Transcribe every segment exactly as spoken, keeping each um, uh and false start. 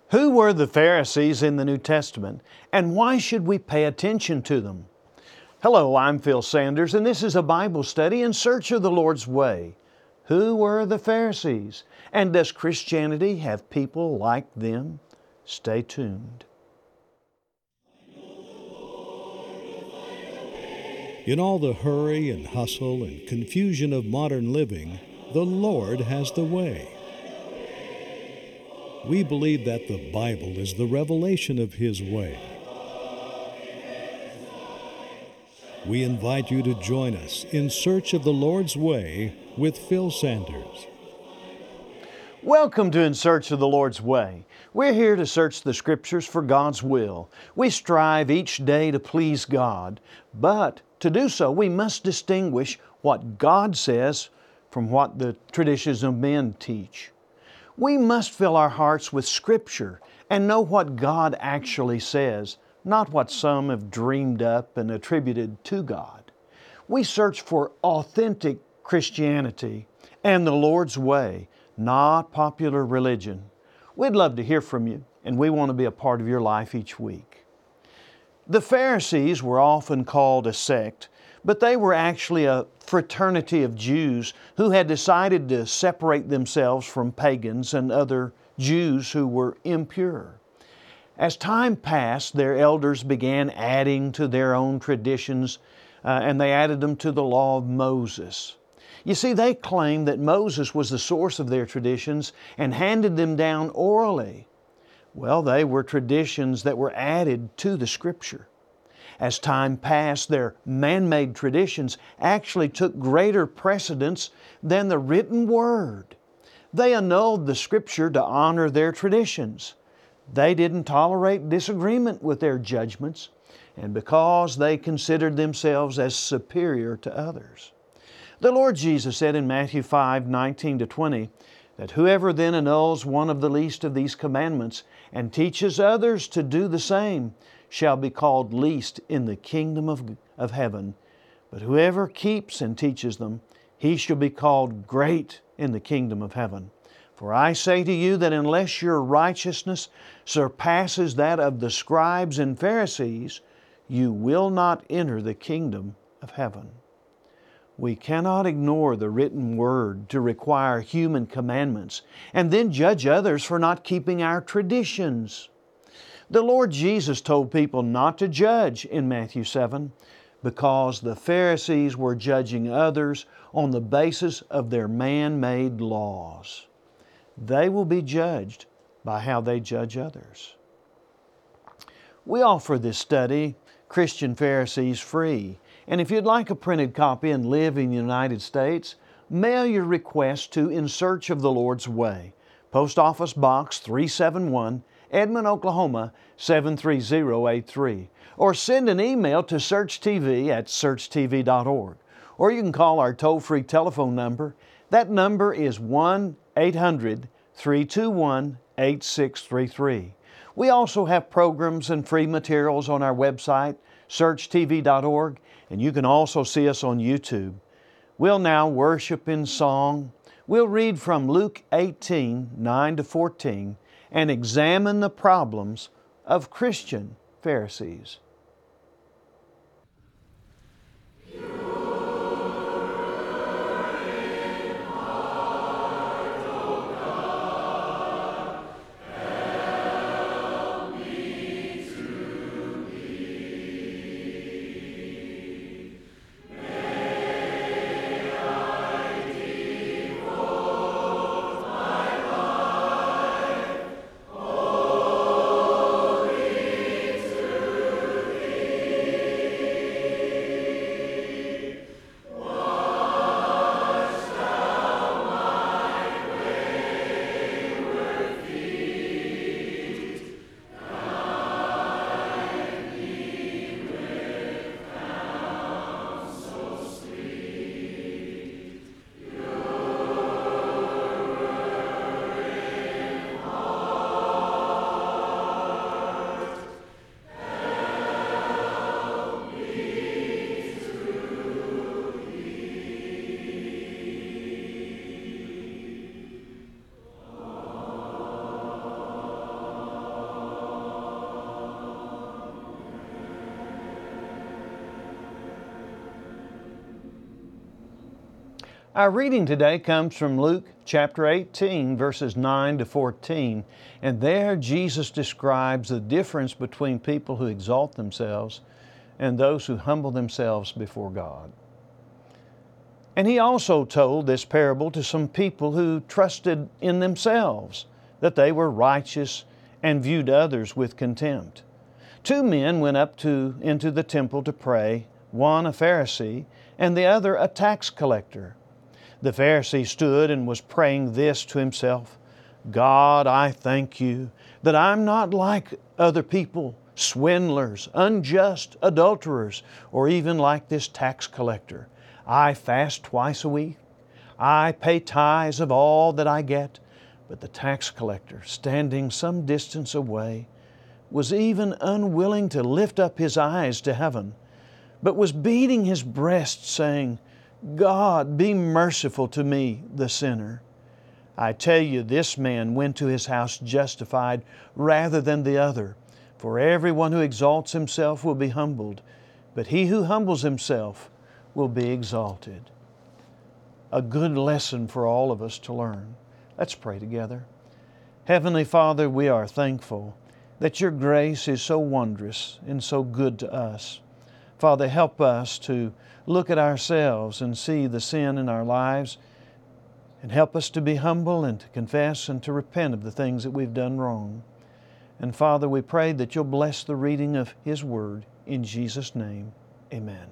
Who were the Pharisees in the New Testament, and why should we pay attention to them? Hello, I'm Phil Sanders, and this is a Bible study in search of the Lord's way. Who were the Pharisees, and does Christianity have people like them? Stay tuned. In all the hurry and hustle and confusion of modern living, the Lord has the way. We believe that the Bible is the revelation of His way. We invite you to join us in search of the Lord's way with Phil Sanders. Welcome to In Search of the Lord's Way. We're here to search the Scriptures for God's will. We strive each day to please God, but to do so we must distinguish what God says from what the traditions of men teach. We must fill our hearts with Scripture and know what God actually says, not what some have dreamed up and attributed to God. We search for authentic Christianity and the Lord's way, not popular religion. We'd love to hear from you, and we want to be a part of your life each week. The Pharisees were often called a sect, but they were actually a fraternity of Jews who had decided to separate themselves from pagans and other Jews who were impure. As time passed, their elders began adding to their own traditions, uh, and they added them to the law of Moses. You see, they claimed that Moses was the source of their traditions and handed them down orally. Well, they were traditions that were added to the Scripture. As time passed, their man-made traditions actually took greater precedence than the written Word. They annulled the Scripture to honor their traditions. They didn't tolerate disagreement with their judgments, and because they considered themselves as superior to others. The Lord Jesus said in Matthew five, nineteen to twenty, that whoever then annuls one of the least of these commandments and teaches others to do the same shall be called least in the kingdom of, of heaven. But whoever keeps and teaches them, he shall be called great in the kingdom of heaven. For I say to you that unless your righteousness surpasses that of the scribes and Pharisees, you will not enter the kingdom of heaven. We cannot ignore the written Word to require human commandments and then judge others for not keeping our traditions. The Lord Jesus told people not to judge in Matthew seven because the Pharisees were judging others on the basis of their man-made laws. They will be judged by how they judge others. We offer this study, Christian Pharisees, free. And if you'd like a printed copy and live in the United States, mail your request to In Search of the Lord's Way, Post Office Box three seventy-one, Edmond, Oklahoma seven three zero eight three, or send an email to search t v at search t v dot org. Or you can call our toll-free telephone number. That number is one eight hundred, three two one, eight six three three. We also have programs and free materials on our website, search t v dot org, and you can also see us on YouTube. We'll now worship in song. We'll read from Luke eighteen, nine to fourteen, and examine the problems of Christian Pharisees. Our reading today comes from Luke chapter eighteen, verses nine to fourteen, and there Jesus describes the difference between people who exalt themselves and those who humble themselves before God. And He also told this parable to some people who trusted in themselves, that they were righteous and viewed others with contempt. Two men went up to, into the temple to pray, one a Pharisee and the other a tax collector. The Pharisee stood and was praying this to himself, God, I thank You that I'm not like other people, swindlers, unjust, adulterers, or even like this tax collector. I fast twice a week. I pay tithes of all that I get. But the tax collector, standing some distance away, was even unwilling to lift up his eyes to heaven, but was beating his breast, saying, God, be merciful to me, the sinner. I tell you, this man went to his house justified rather than the other. For everyone who exalts himself will be humbled, but he who humbles himself will be exalted. A good lesson for all of us to learn. Let's pray together. Heavenly Father, we are thankful that Your grace is so wondrous and so good to us. Father, help us to look at ourselves and see the sin in our lives, and help us to be humble and to confess and to repent of the things that we've done wrong. And Father, we pray that You'll bless the reading of His Word. In Jesus' name, amen.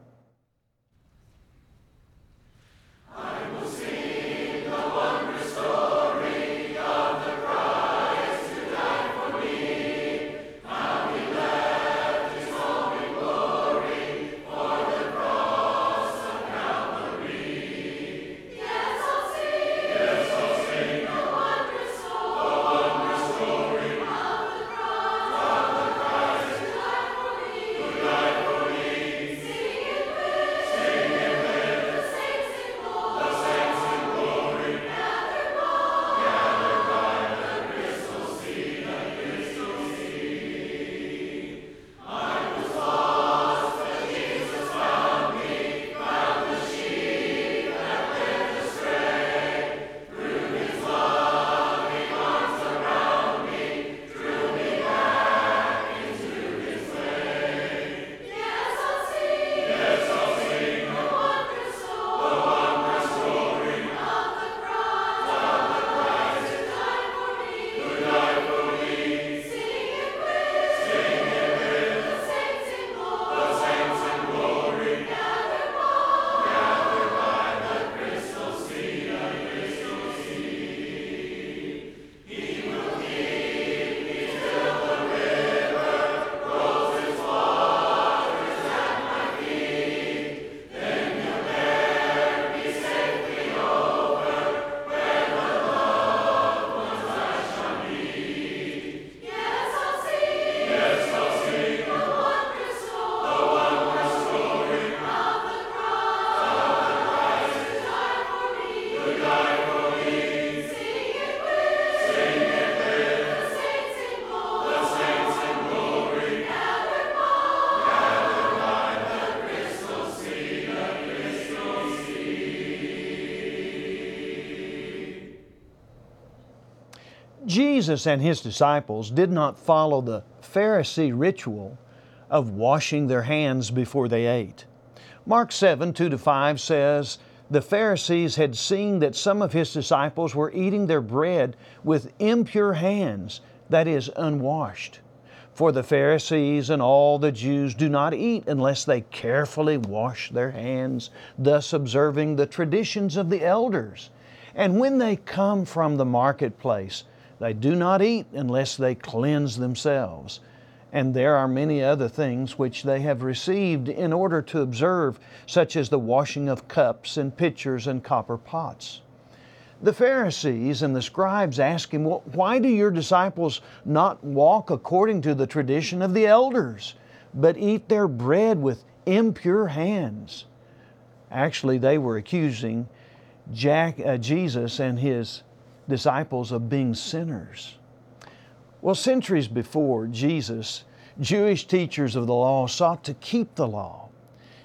Jesus and His disciples did not follow the Pharisee ritual of washing their hands before they ate. Mark seven, two to five says, the Pharisees had seen that some of His disciples were eating their bread with impure hands, that is, unwashed. For the Pharisees and all the Jews do not eat unless they carefully wash their hands, thus observing the traditions of the elders. And when they come from the marketplace, they do not eat unless they cleanse themselves. And there are many other things which they have received in order to observe, such as the washing of cups and pitchers and copper pots. The Pharisees and the scribes asked Him, well, why do your disciples not walk according to the tradition of the elders, but eat their bread with impure hands? Actually, they were accusing Jack, uh, Jesus and His disciples of being sinners. Well, centuries before Jesus, Jewish teachers of the law sought to keep the law.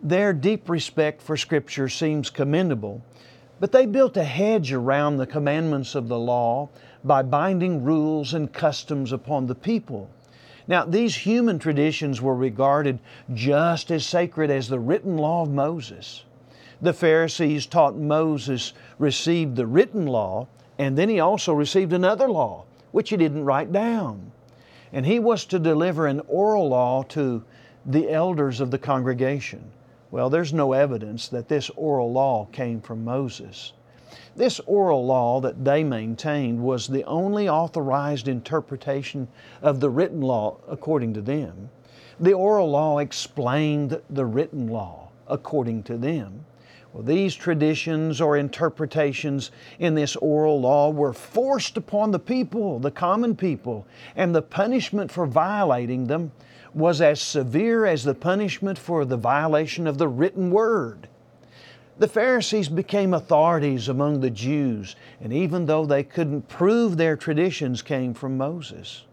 Their deep respect for Scripture seems commendable, but they built a hedge around the commandments of the law by binding rules and customs upon the people. Now, these human traditions were regarded just as sacred as the written law of Moses. The Pharisees taught Moses received the written law, and then he also received another law, which he didn't write down. And he was to deliver an oral law to the elders of the congregation. Well, there's no evidence that this oral law came from Moses. This oral law that they maintained was the only authorized interpretation of the written law according to them. The oral law explained the written law according to them. Well, these traditions or interpretations in this oral law were forced upon the people, the common people, and the punishment for violating them was as severe as the punishment for the violation of the written word. The Pharisees became authorities among the Jews, and even though they couldn't prove their traditions came from Moses.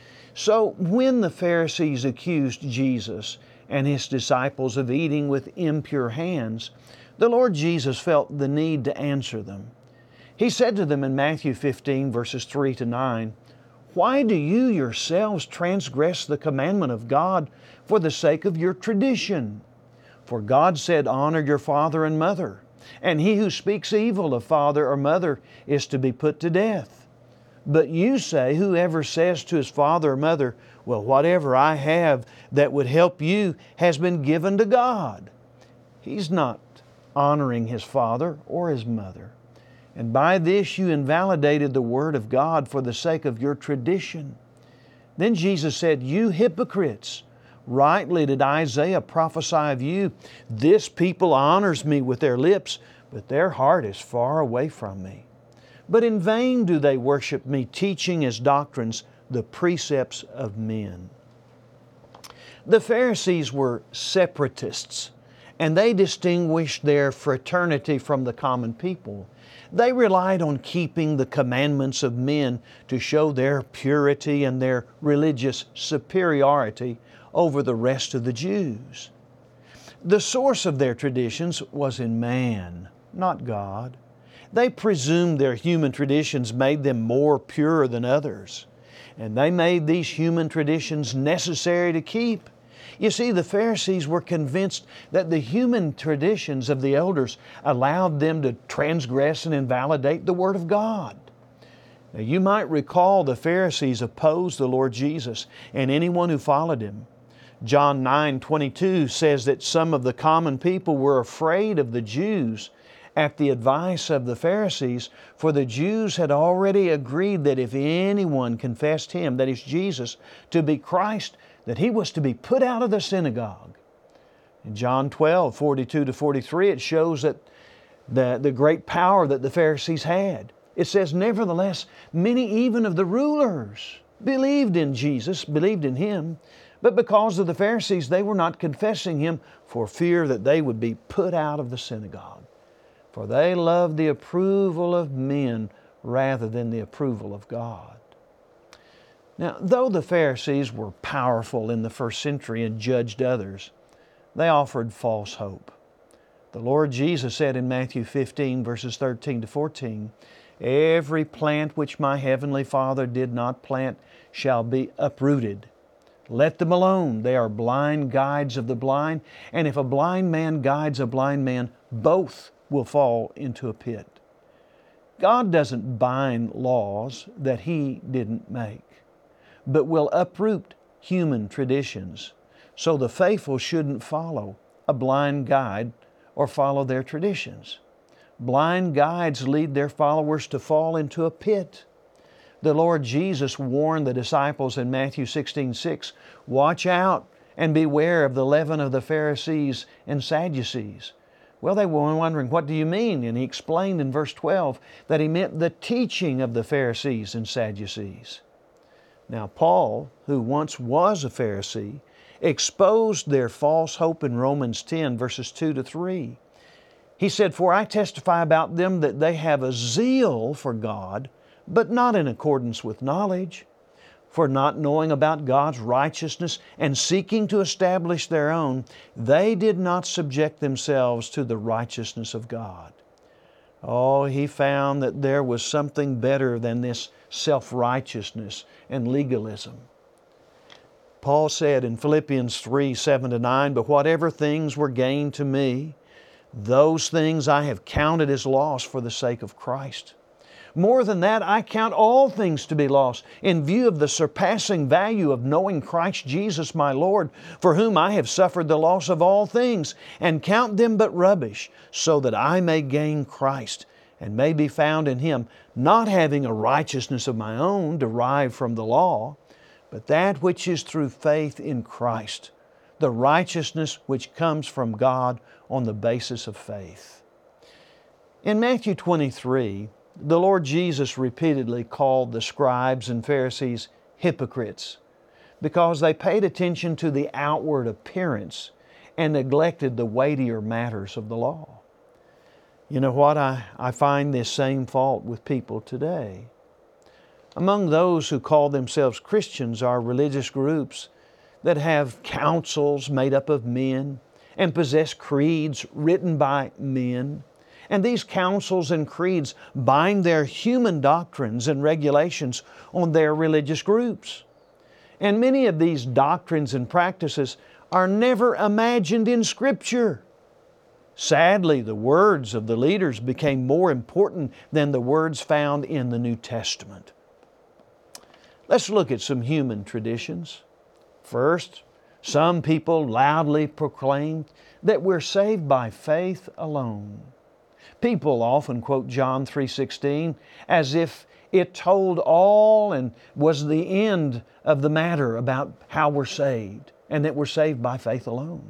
So when the Pharisees accused Jesus and His disciples of eating with impure hands, the Lord Jesus felt the need to answer them. He said to them in Matthew fifteen, verses three to nine, "Why do you yourselves transgress the commandment of God for the sake of your tradition? For God said, 'Honor your father and mother,' and he who speaks evil of father or mother is to be put to death. But you say, whoever says to his father or mother, 'Well, whatever I have that would help you has been given to God,' he's not honoring his father or his mother. And by this you invalidated the word of God for the sake of your tradition." Then Jesus said, "You hypocrites, rightly did Isaiah prophesy of you, 'This people honors me with their lips, but their heart is far away from me. But in vain do they worship me, teaching as doctrines the precepts of men.'" The Pharisees were separatists, and they distinguished their fraternity from the common people. They relied on keeping the commandments of men to show their purity and their religious superiority over the rest of the Jews. The source of their traditions was in man, not God. They presumed their human traditions made them more pure than others, and they made these human traditions necessary to keep. You see, the Pharisees were convinced that the human traditions of the elders allowed them to transgress and invalidate the Word of God. Now, you might recall the Pharisees opposed the Lord Jesus and anyone who followed Him. John nine twenty-two says that some of the common people were afraid of the Jews at the advice of the Pharisees, for the Jews had already agreed that if anyone confessed Him, that is Jesus, to be Christ, that He was to be put out of the synagogue. In John twelve forty-two to forty-three, it shows that the, the great power that the Pharisees had. It says, "Nevertheless, many even of the rulers believed in Jesus, believed in Him, but because of the Pharisees, they were not confessing Him for fear that they would be put out of the synagogue. For they loved the approval of men rather than the approval of God." Now, though the Pharisees were powerful in the first century and judged others, they offered false hope. The Lord Jesus said in Matthew fifteen, verses thirteen to fourteen, "Every plant which my heavenly Father did not plant shall be uprooted. Let them alone. They are blind guides of the blind, and if a blind man guides a blind man, both will fall into a pit." God doesn't bind laws that He didn't make, but will uproot human traditions. So the faithful shouldn't follow a blind guide or follow their traditions. Blind guides lead their followers to fall into a pit. The Lord Jesus warned the disciples in Matthew sixteen six, "Watch out and beware of the leaven of the Pharisees and Sadducees." Well, they were wondering, what do you mean? And He explained in verse twelve that He meant the teaching of the Pharisees and Sadducees. Now, Paul, who once was a Pharisee, exposed their false hope in Romans ten, verses two to three. He said, "For I testify about them that they have a zeal for God, but not in accordance with knowledge. for not knowing about God's righteousness and seeking to establish their own, they did not subject themselves to the righteousness of God. Oh, he found that there was something better than this self-righteousness and legalism. Paul said in Philippians three, seven to nine, "But whatever things were gained to me, those things I have counted as loss for the sake of Christ. More than that, I count all things to be lost in view of the surpassing value of knowing Christ Jesus my Lord, for whom I have suffered the loss of all things, and count them but rubbish, so that I may gain Christ, and may be found in Him, not having a righteousness of my own derived from the law, but that which is through faith in Christ, the righteousness which comes from God on the basis of faith." In Matthew twenty-three, the Lord Jesus repeatedly called the scribes and Pharisees hypocrites because they paid attention to the outward appearance and neglected the weightier matters of the law. You know what? I, I find this same fault with people today. Among those who call themselves Christians are religious groups that have councils made up of men and possess creeds written by men. And these councils and creeds bind their human doctrines and regulations on their religious groups. And many of these doctrines and practices are never imagined in Scripture. Sadly, the words of the leaders became more important than the words found in the New Testament. Let's look at some human traditions. First, some people loudly proclaim that we're saved by faith alone. People often quote John three sixteen as if it told all and was the end of the matter about how we're saved and that we're saved by faith alone.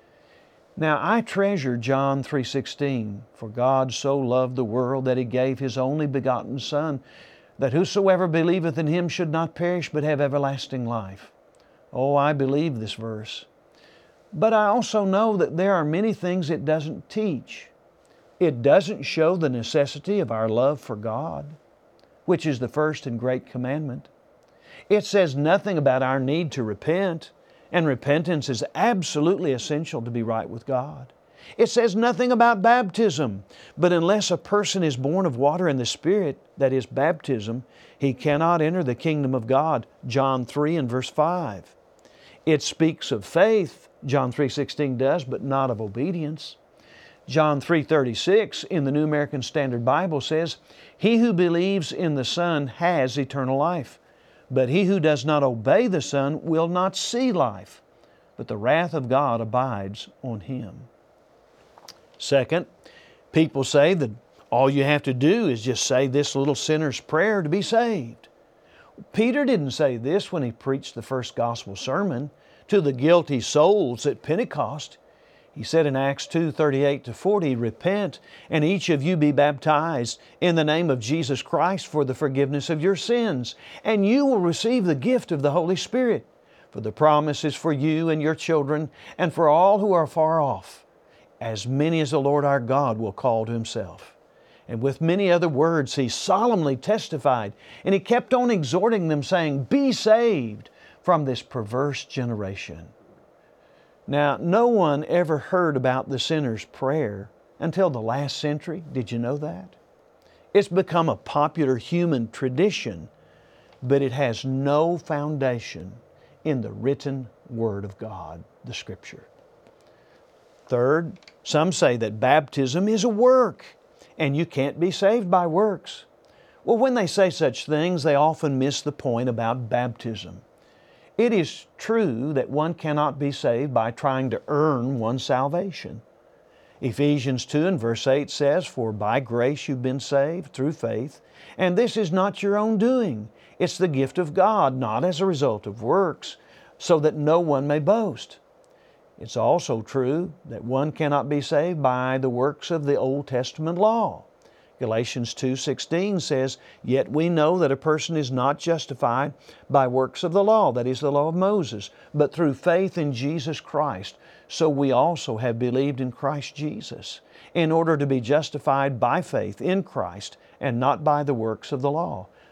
Now, I treasure John three sixteen, "For God so loved the world that He gave His only begotten Son, that whosoever believeth in Him should not perish but have everlasting life." Oh, I believe this verse. But I also know that there are many things it doesn't teach. It doesn't show the necessity of our love for God, which is the first and great commandment. It says nothing about our need to repent, and repentance is absolutely essential to be right with God. It says nothing about baptism, but unless a person is born of water and the Spirit, that is baptism, he cannot enter the kingdom of God, John three and verse five. It speaks of faith, John three sixteen does, but not of obedience. John three thirty-six in the New American Standard Bible says, "He who believes in the Son has eternal life, but he who does not obey the Son will not see life, but the wrath of God abides on him." Second, people say that all you have to do is just say this little sinner's prayer to be saved. Peter didn't say this when he preached the first gospel sermon to the guilty souls at Pentecost. He said in Acts two thirty-eight to forty, "Repent, and each of you be baptized in the name of Jesus Christ for the forgiveness of your sins, and you will receive the gift of the Holy Spirit. For the promise is for you and your children, and for all who are far off, as many as the Lord our God will call to Himself." And with many other words, he solemnly testified, and he kept on exhorting them, saying, "Be saved from this perverse generation." Now, no one ever heard about the sinner's prayer until the last century. Did you know that? It's become a popular human tradition, but it has no foundation in the written Word of God, the Scripture. Third, some say that baptism is a work, and you can't be saved by works. Well, when they say such things, they often miss the point about baptism. It is true that one cannot be saved by trying to earn one's salvation. Ephesians two and verse eight says, "For by grace you've been saved through faith, and this is not your own doing. It's the gift of God, not as a result of works, so that no one may boast." It's also true that one cannot be saved by the works of the Old Testament law. Galatians two sixteen says, "Yet we know that a person is not justified by works of the law," that is the law of Moses, "but through faith in Jesus Christ. So we also have believed in Christ Jesus, in order to be justified by faith in Christ and not by the works of the law.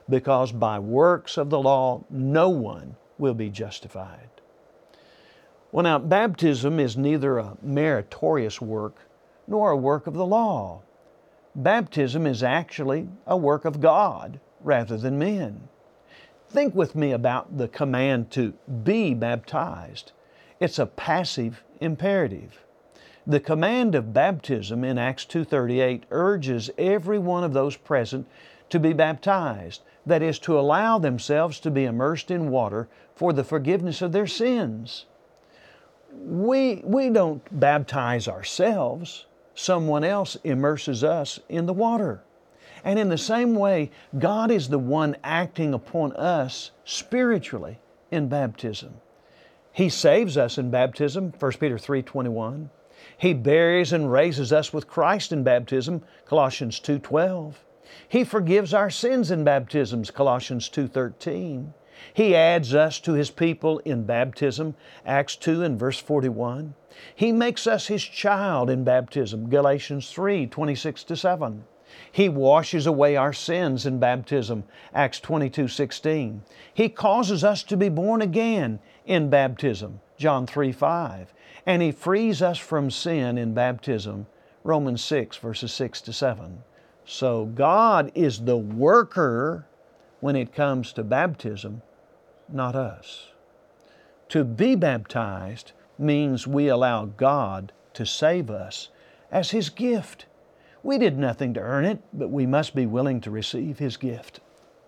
because by works of the law no one will be justified. Well, now, baptism is neither a meritorious work nor a work of the law. Baptism is actually a work of God rather than men. Think with me about the command to be baptized. It's a passive imperative. The command of baptism in Acts two thirty-eight urges every one of those present to be baptized, that is, to allow themselves to be immersed in water for the forgiveness of their sins. We, we don't baptize ourselves. Someone else immerses us in the water. And in the same way, God is the one acting upon us spiritually in baptism. He saves us in baptism, First Peter three twenty-one. He buries and raises us with Christ in baptism, Colossians two twelve. He forgives our sins in baptisms, Colossians two thirteen. He adds us to His people in baptism, Acts two and verse forty-one. He makes us His child in baptism, Galatians three twenty-six to seven. He washes away our sins in baptism, Acts twenty-two sixteen. He causes us to be born again in baptism, John three five. And He frees us from sin in baptism, Romans six verses six to seven. So God is the worker when it comes to baptism, not us. To be baptized means we allow God to save us as His gift. We did nothing to earn it, but we must be willing to receive His gift.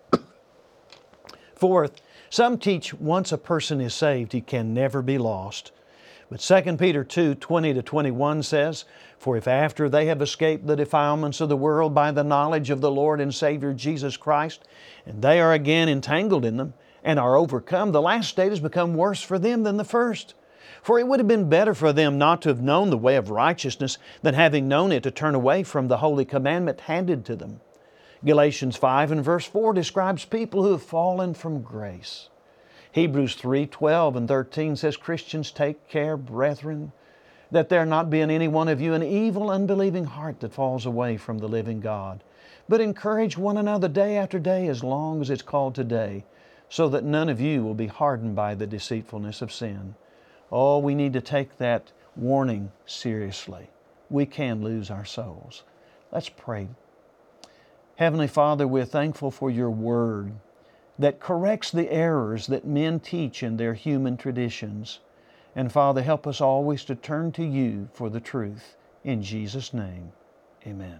Fourth, some teach once a person is saved, he can never be lost. But Second Peter two twenty to twenty-one says, "For if after they have escaped the defilements of the world by the knowledge of the Lord and Savior Jesus Christ, and they are again entangled in them, and are overcome, the last state has become worse for them than the first. For it would have been better for them not to have known the way of righteousness than having known it to turn away from the holy commandment handed to them." Galatians five and verse four describes people who have fallen from grace. Hebrews three twelve and thirteen says, "Christians, take care, brethren, that there not be in any one of you an evil, unbelieving heart that falls away from the living God. But encourage one another day after day as long as it's called today, so that none of you will be hardened by the deceitfulness of sin." Oh, we need to take that warning seriously. We can lose our souls. Let's pray. Heavenly Father, we're thankful for Your Word that corrects the errors that men teach in their human traditions. And Father, help us always to turn to You for the truth. In Jesus' name, amen.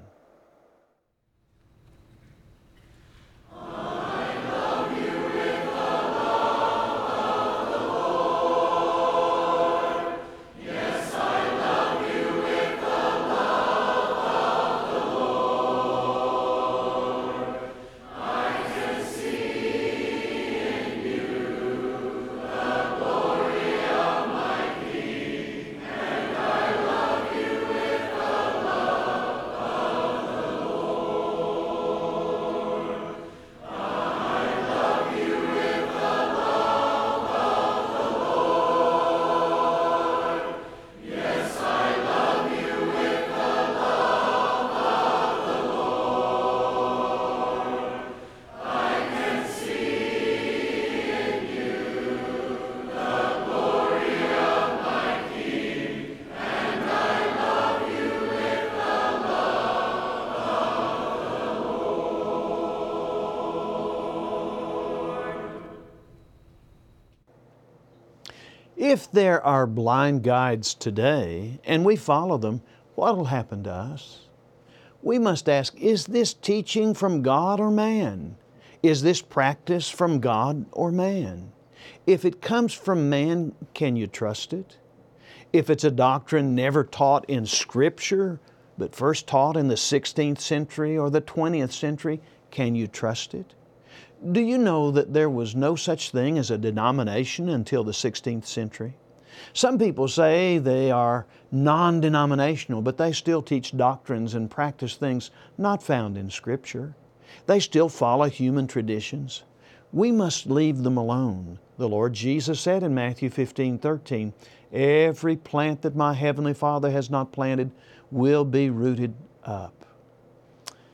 If there are blind guides today and we follow them, what will happen to us? We must ask, is this teaching from God or man? Is this practice from God or man? If it comes from man, can you trust it? If it's a doctrine never taught in Scripture, but first taught in the sixteenth century or the twentieth century, can you trust it? Do you know that there was no such thing as a denomination until the sixteenth century? Some people say they are non-denominational, but they still teach doctrines and practice things not found in Scripture. They still follow human traditions. We must leave them alone. The Lord Jesus said in Matthew fifteen thirteen, "Every plant that my Heavenly Father has not planted will be rooted up."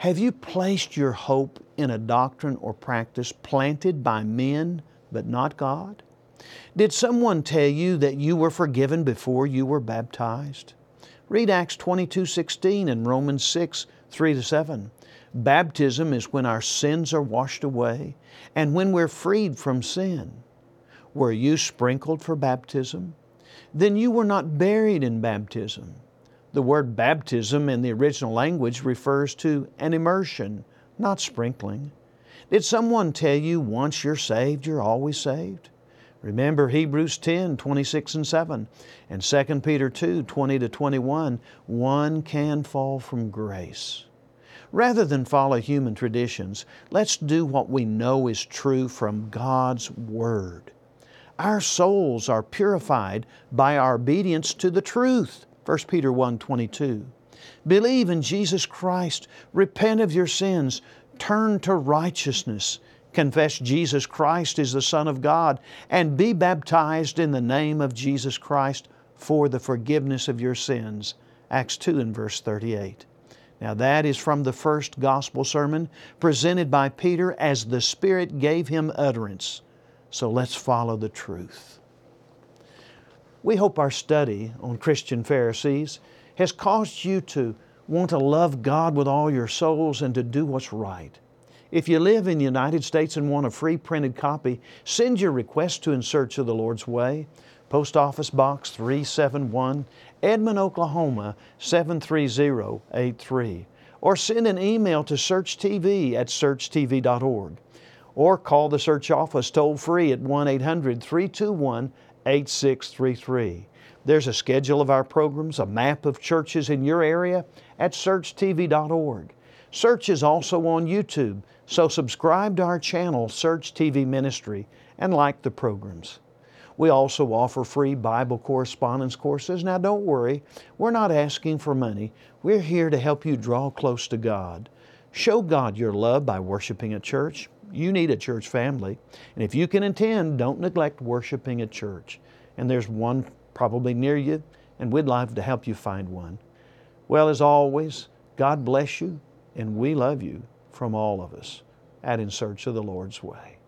Have you placed your hope in a doctrine or practice planted by men but not God? Did someone tell you that you were forgiven before you were baptized? Read Acts twenty-two sixteen and Romans six three to seven. Baptism is when our sins are washed away and when we're freed from sin. Were you sprinkled for baptism? Then you were not buried in baptism. The word baptism in the original language refers to an immersion, not sprinkling. Did someone tell you once you're saved, you're always saved? Remember Hebrews ten, twenty-six and seven, and Second Peter two, twenty to twenty-one, one can fall from grace. Rather than follow human traditions, let's do what we know is true from God's Word. Our souls are purified by our obedience to the truth. First Peter one, twenty-two. Believe in Jesus Christ, repent of your sins, turn to righteousness, confess Jesus Christ is the Son of God, and be baptized in the name of Jesus Christ for the forgiveness of your sins. Acts two and verse thirty-eight. Now that is from the first gospel sermon presented by Peter as the Spirit gave him utterance. So let's follow the truth. We hope our study on Christian Pharisees has caused you to want to love God with all your souls and to do what's right. If you live in the United States and want a free printed copy, send your request to In Search of the Lord's Way, Post Office Box three seventy-one, Edmond, Oklahoma seven three zero eight three, or send an email to search T V at search T V dot org, or call the Search office toll free at one eight hundred, three two one, eight six three three. There's a schedule of our programs, a map of churches in your area at search T V dot org. Search is also on YouTube, so subscribe to our channel, Search T V Ministry, and like the programs. We also offer free Bible correspondence courses. Now don't worry, we're not asking for money. We're here to help you draw close to God. Show God your love by worshiping at church. You need a church family. And if you can attend, don't neglect worshiping at church. And there's one probably near you, and we'd love to help you find one. Well, as always, God bless you, and we love you from all of us at In Search of the Lord's Way.